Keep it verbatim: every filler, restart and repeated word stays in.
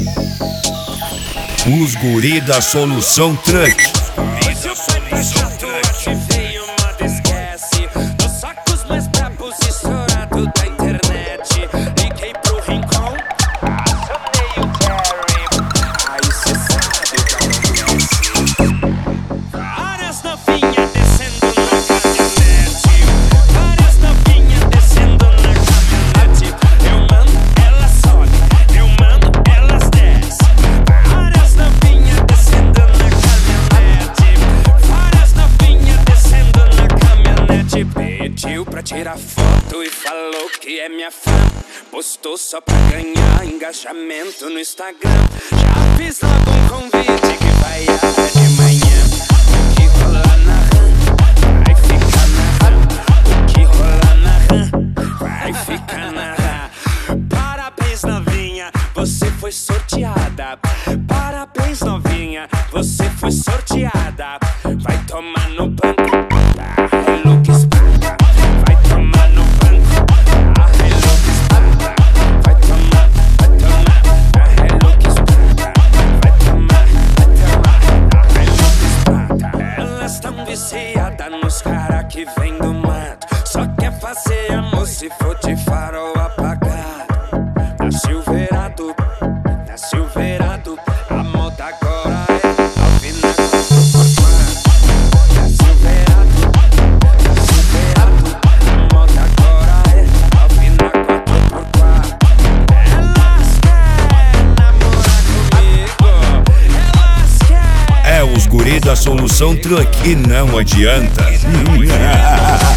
Os guri da Solução Truck. Hoje eu fui pra Chato, ativei o modo esquece dos sacos mais brabos e estourado da internet. Liguei pro Rincon, acionei o Jerry, aí cê sabe o que acontece. Várias novinhas descendo na caminhonete, várias novinhas descendo na caminhonete. Eu mando, elas sobe, eu mando, elas desce. Várias novinhas descendo na caminhonete, várias novinhas descendo na caminhonete. Pediu pra tirar foto e falou que é minha fã. Postou só pra ganhar engajamento no Instagram. Já fiz logo um convite que vai até de manhã. O que rola na rã vai ficar na rã. O que rola na rã vai ficar na rã. Parabéns, novinha, você foi sorteada. Parabéns, novinha, você foi sorteada. Vai tomar no banco, a Hilux espada. Vai tomar no banco, a Hilux espada. Vai tomar, vai tomar, a Hilux espada. Vai tomar, vai tomar, a Hilux espada. Elas tão viciadas nos cara que vem do mato. Só quer fazer amor se for de farol apagado. Na Silverado, na Silverado, a moda agora é alvina quatro por quatro. Na Silverado, na Silverado, a moda agora é alvina quatro por quatro. Elas querem namorar comigo, elas querem. É os guri da Solução Truck e não adianta.